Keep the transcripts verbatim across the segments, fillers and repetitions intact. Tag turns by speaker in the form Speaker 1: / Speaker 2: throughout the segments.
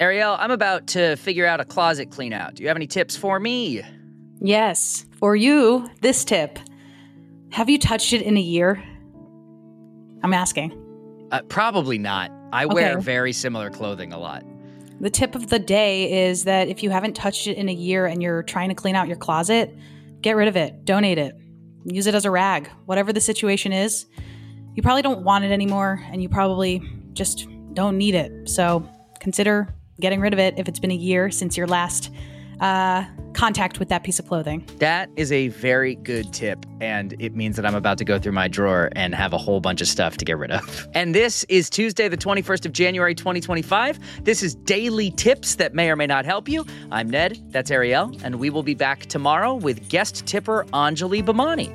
Speaker 1: Ariel, I'm about to figure out a closet clean out. Do you have any tips for me?
Speaker 2: Yes. For you, this tip. Have you touched it in a year? I'm asking.
Speaker 1: Uh, probably not. I wear
Speaker 2: Okay.
Speaker 1: very similar clothing a lot.
Speaker 2: The tip of the day is that if you haven't touched it in a year and you're trying to clean out your closet, get rid of it. Donate it. Use it as a rag. Whatever the situation is, you probably don't want it anymore and you probably just don't need it. So consider getting rid of it if it's been a year since your last uh, contact with that piece of clothing.
Speaker 1: That is a very good tip, and it means that I'm about to go through my drawer and have a whole bunch of stuff to get rid of. And this is Tuesday, the twenty-first of January, twenty twenty-five. This is Daily Tips that may or may not help you. I'm Ned, that's Ariel, and we will be back tomorrow with guest tipper Anjali Bhimani.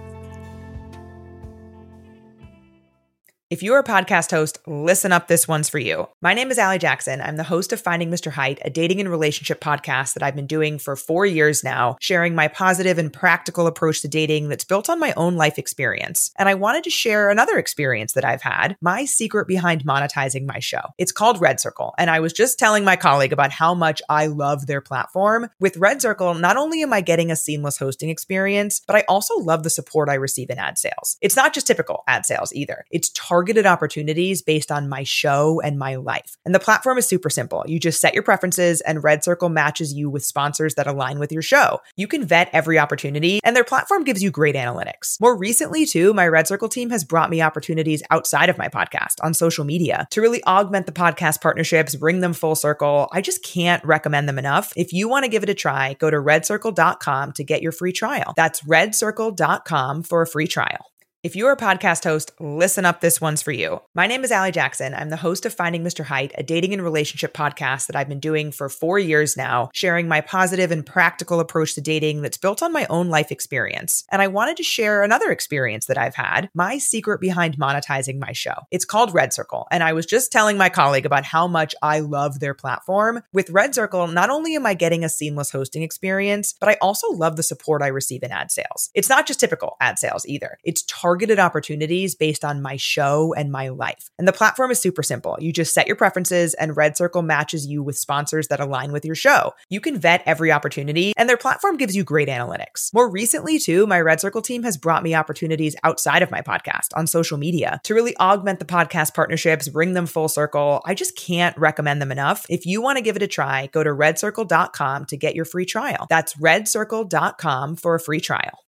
Speaker 3: If you're a podcast host, listen up, this one's for you. My name is Allie Jackson. I'm the host of Finding Mister Height, a dating and relationship podcast that I've been doing for four years now, sharing my positive and practical approach to dating that's built on my own life experience. And I wanted to share another experience that I've had, my secret behind monetizing my show. It's called Red Circle, and I was just telling my colleague about how much I love their platform. With Red Circle, not only am I getting a seamless hosting experience, but I also love the support I receive in ad sales. It's not just typical ad sales either. It's targeted targeted opportunities based on my show and my life. And the platform is super simple. You just set your preferences and Red Circle matches you with sponsors that align with your show. You can vet every opportunity and their platform gives you great analytics. More recently too, my Red Circle team has brought me opportunities outside of my podcast on social media to really augment the podcast partnerships, bring them full circle. I just can't recommend them enough. If you want to give it a try, go to red circle dot com to get your free trial. That's red circle dot com for a free trial. If you're a podcast host, listen up, this one's for you. My name is Allie Jackson. I'm the host of Finding Mister Height, a dating and relationship podcast that I've been doing for four years now, sharing my positive and practical approach to dating that's built on my own life experience. And I wanted to share another experience that I've had, my secret behind monetizing my show. It's called Red Circle, and I was just telling my colleague about how much I love their platform. With Red Circle, not only am I getting a seamless hosting experience, but I also love the support I receive in ad sales. It's not just typical ad sales either. It's targeted targeted opportunities based on my show and my life. And the platform is super simple. You just set your preferences and Red Circle matches you with sponsors that align with your show. You can vet every opportunity and their platform gives you great analytics. More recently too, my Red Circle team has brought me opportunities outside of my podcast on social media to really augment the podcast partnerships, bring them full circle. I just can't recommend them enough. If you want to give it a try, go to red circle dot com to get your free trial. That's red circle dot com for a free trial.